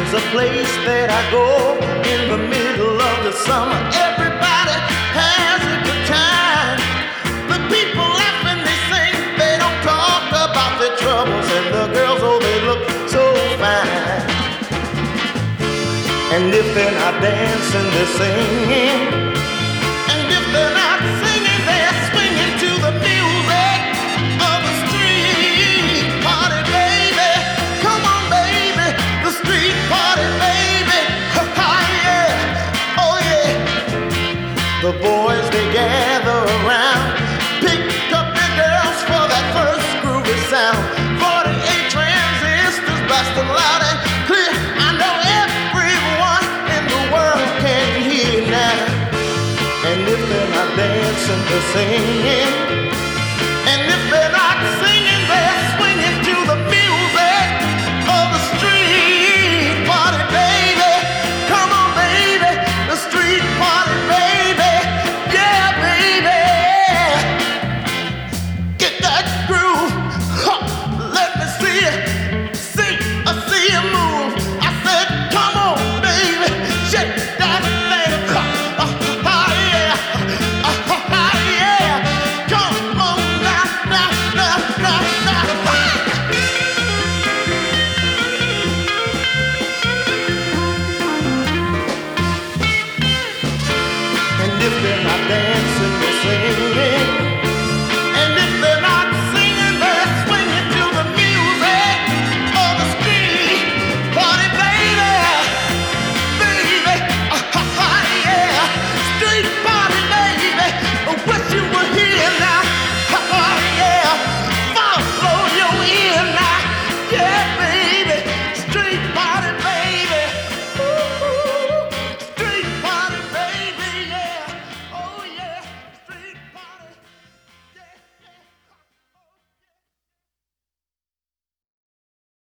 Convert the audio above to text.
is a place that I go in the middle of the summer. Everybody has a good time. The people laugh and they sing. They don't talk about their troubles, and the girls, oh, they look so fine. And if they're not dancing, they're singing. And if they're not singing, they're swinging to the music of the street party, baby. Come on, baby, the street party, baby. Ha, yeah, oh yeah. The boys, they gather around, pick up their girls for that first groovy sound. 48 transistors blasting loud and clear. I know everyone in the world can hear now. And if they're not dancing, they're singing. And if they're not singing, they're swinging to the music of the street party, baby. Come on, baby, the street party, baby. Yeah, baby. Get that groove. Ha, let me see it. See, I see you move. I said, come on, baby, shake that thing. Yeah. Yeah. Come on now, now, now, now, now. And if they're not dancing,